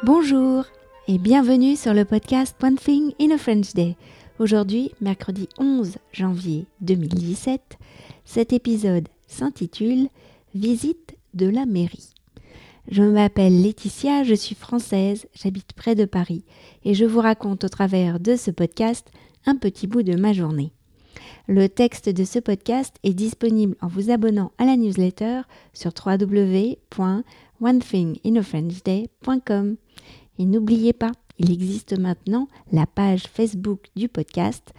Bonjour et bienvenue sur le podcast One Thing in a French Day. Aujourd'hui, mercredi 11 janvier 2017, cet épisode s'intitule « Visite de la mairie ». Je m'appelle Laetitia, je suis française, j'habite près de Paris et je vous raconte au travers de ce podcast un petit bout de ma journée. Le texte de ce podcast est disponible en vous abonnant à la newsletter sur www.onethinginafrenchday.com. Et n'oubliez pas, il existe maintenant la page Facebook du podcast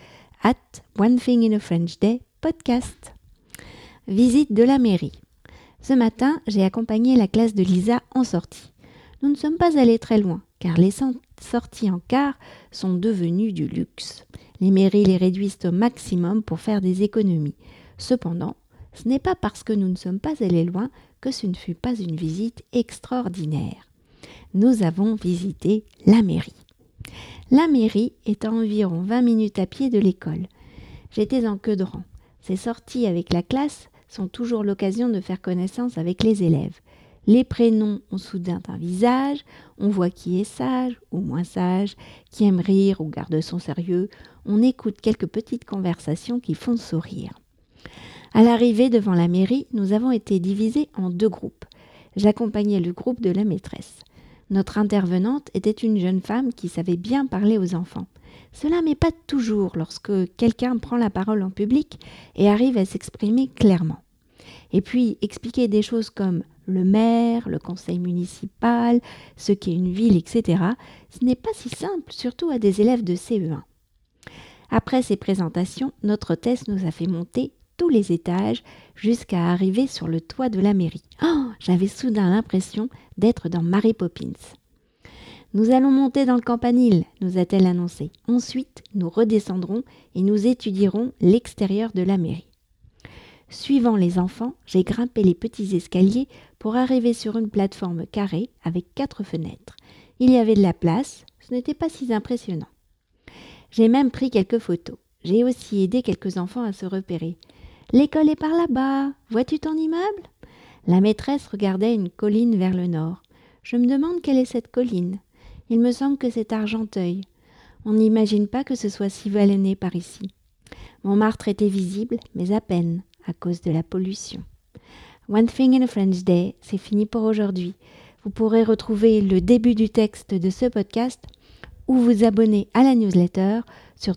@onethinginafrenchday podcast. Visite de la mairie. Ce matin, j'ai accompagné la classe de Lisa en sortie. Nous ne sommes pas allés très loin, car les sorties en car sont devenues du luxe. Les mairies les réduisent au maximum pour faire des économies. Cependant, ce n'est pas parce que nous ne sommes pas allés loin que ce ne fut pas une visite extraordinaire. Nous avons visité la mairie. La mairie est à environ 20 minutes à pied de l'école. J'étais en queue de rang. Ces sorties avec la classe sont toujours l'occasion de faire connaissance avec les élèves. Les prénoms ont soudain un visage, on voit qui est sage ou moins sage, qui aime rire ou garde son sérieux, on écoute quelques petites conversations qui font sourire. À l'arrivée devant la mairie, nous avons été divisés en 2 groupes. J'accompagnais le groupe de la maîtresse. Notre intervenante était une jeune femme qui savait bien parler aux enfants. Cela m'épate toujours lorsque quelqu'un prend la parole en public et arrive à s'exprimer clairement. Et puis, expliquer des choses comme le maire, le conseil municipal, ce qu'est une ville, etc., ce n'est pas si simple, surtout à des élèves de CE1. Après ces présentations, notre hôtesse nous a fait monter tous les étages jusqu'à arriver sur le toit de la mairie. Oh, j'avais soudain l'impression d'être dans Mary Poppins. Nous allons monter dans le campanile, nous a-t-elle annoncé. Ensuite, nous redescendrons et nous étudierons l'extérieur de la mairie. Suivant les enfants, j'ai grimpé les petits escaliers pour arriver sur une plateforme carrée avec 4 fenêtres. Il y avait de la place, ce n'était pas si impressionnant. J'ai même pris quelques photos. J'ai aussi aidé quelques enfants à se repérer. « L'école est par là-bas, vois-tu ton immeuble ?» La maîtresse regardait une colline vers le nord. Je me demande quelle est cette colline. Il me semble que c'est Argenteuil. On n'imagine pas que ce soit si vallonné par ici. Montmartre était visible, mais à peine, à cause de la pollution. One Thing in a French Day, c'est fini pour aujourd'hui. Vous pourrez retrouver le début du texte de ce podcast ou vous abonner à la newsletter sur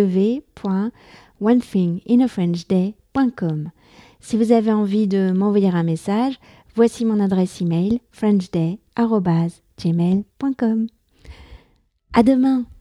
www.onethinginafrenchday.com. Si vous avez envie de m'envoyer un message, voici mon adresse email frenchday@gmail.com. À demain!